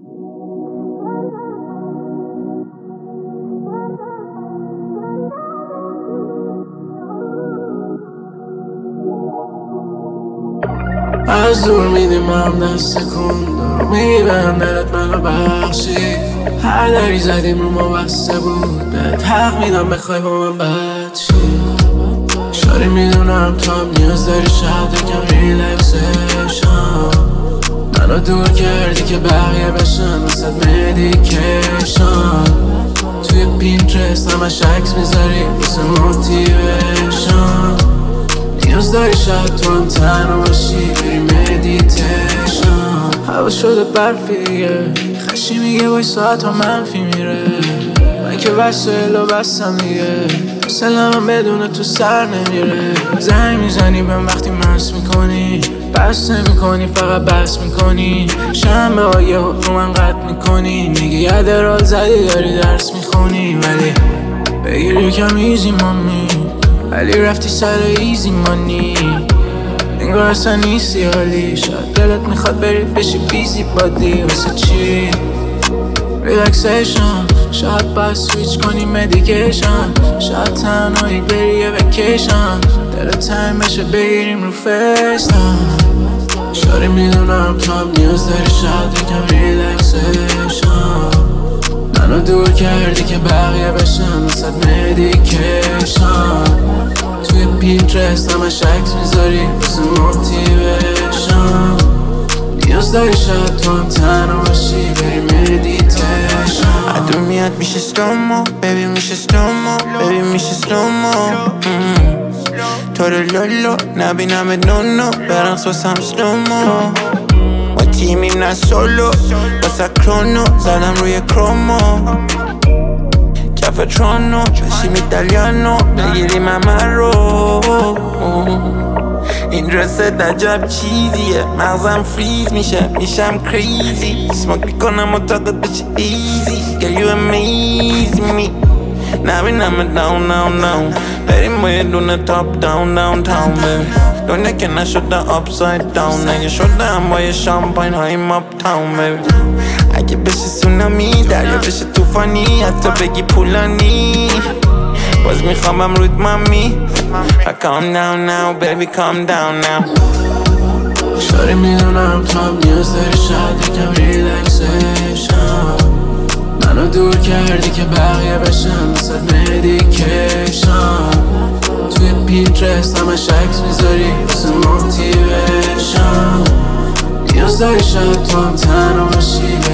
از دور میدیمم دست کن دارو میبرم دلت منو بخشی هر دری زدیم رو ما بسته بود بهت حق میدم بخوای با من بد شی شاری میدونم تو هم نیاز داری شاید یکم ریلکسیشن منو دور کردی که بقیه بشن واسد مدیکیشن توی پینترست همش عکس میذاری واسه موتیویشن نیاز داری شاید تو هم تنها باشی بری مدیتیشن هوا شده برفیه خشی میگه وای ساعت ها منفی میره من که وسایل و بستم دیگه سلام بدون تو سر نمیره زنگ میزنی بهم وقتی مست میکنی بس نمیکنی فقط بس میکنی شنبه ها یه رو من قطع میکنی میگی یه درال زدی داری درس میخونی ولی بگیر یکم ایزی مامی ولی رفتی سر ایزی مانی انگار اصلا نیستی حالی شاید دلت میخواد بری بشی بیزی بادی واسه چی ریلکسیشن شاید باید سویچ کنی مدیکیشن شاید تنهایی بری یه وکیشن دلت تایم بشه بگیریم رو فیستم شاری میدونم تو هم نیاز داری شاید یکم ریلکسیشن منو دور کردی که بقیه بشن واسد مدیکیشن توی پینترست همش عکس میذاری واسه موتیویشن نیاز داری شاید تو هم تنها باشی بری مدیتیشن عدو میاد میشه سلومو بیبی میشه سلومو بیبی میشه سلومو تو رو لولو نبینم نونو برقص واسم سلومو ما تیمیم نه سولو واسه کرونو زدم روی کرومو کف ترونو بشیم ایتالیانو بگیریم همه رو این درست عجب چیزیه مغزم فریز میشه میشم کریزی سموک میکنم معتقد بشه ایزی Girl you amaze me نبینم down down down بریم با یه دونه تاپ down downtown baby دنیا که نشده upside down اگه شده هم با یه شامپاین هاییم uptown baby اگه بشه سونامی دریا بشه توفانی حتی بگی پولانی باز میخوابم رود مامی Calm down now baby calm down now شاری میدونم تو هم نیاز داری شاید یکم ریلکسیشن منو دور کردی که بقیه بشن واسد مدیکیشن توی پینترست همش عکس میذاری واسه موتیویشن نیاز داری شاید تو هم تنها باشی